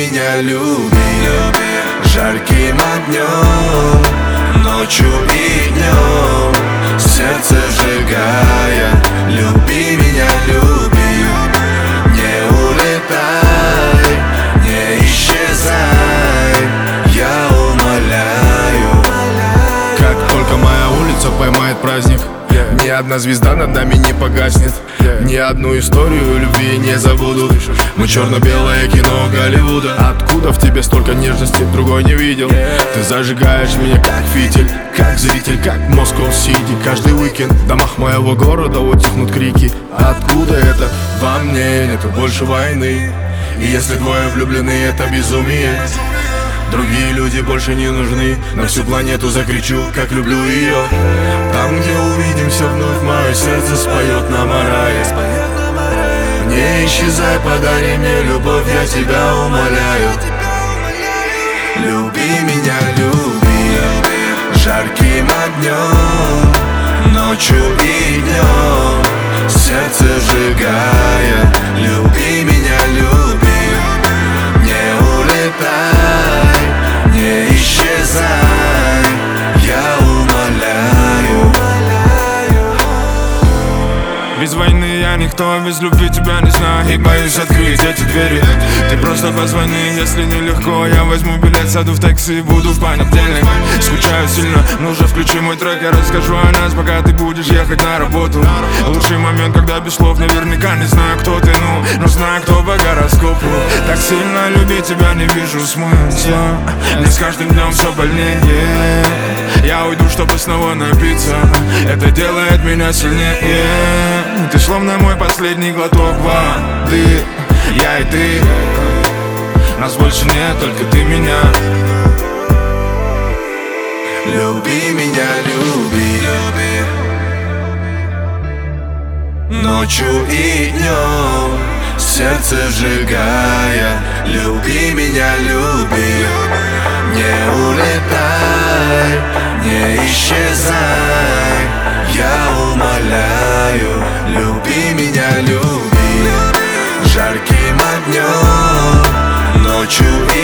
меня, люби жарким огнем, ночью и днем, сердце сжигая. Люби меня, люби, не улетай, не исчезай, я умоляю. Как только моя улица поймает праздник, ни одна звезда над нами не погаснет, ни одну историю любви не забуду. Мы черно-белое кино Голливуда. Откуда в тебе столько нежности, другой не видел. Ты зажигаешь меня как фитиль, как зритель, как Москва Сити. Каждый уикенд в домах моего города утихнут крики. Откуда это? Во мне нету больше войны. И если двое влюблены, это безумие. Другие люди больше не нужны. На всю планету закричу, как люблю ее. Там, где увидимся вновь, мое сердце споет нам о рае. Не исчезай, подари мне любовь, я тебя умоляю. Люби меня, люби жарким огнем, ночью и днем, сердце сжигая. Люби меня, люби, не улетай, не исчезай, я умоляю. Без войны я никто, без любви тебя не знаю. И боюсь открыть эти двери. Ты просто позвони, если нелегко. Я возьму билет, сяду в такси и буду в понедельник. Скучаю сильно, ну же включи мой трек. Я расскажу о нас, пока ты будешь ехать на работу. Лучший момент, когда без слов наверняка не знаю, кто ты, но знаю, кто по гороскопу. Так сильно любить тебя не вижу смысла. Мне с каждым днем все больнее. Я уйду, чтобы снова напиться. Это делает меня сильнее. Ты словно мой последний глоток воды. Я и ты, нас больше нет, только ты меня. Люби меня, люби, ночью и днем, сердце сжигая. Люби меня, люби, не улетай, не исчезай, я умоляю. Люби меня, люби жарким огнем, ночью и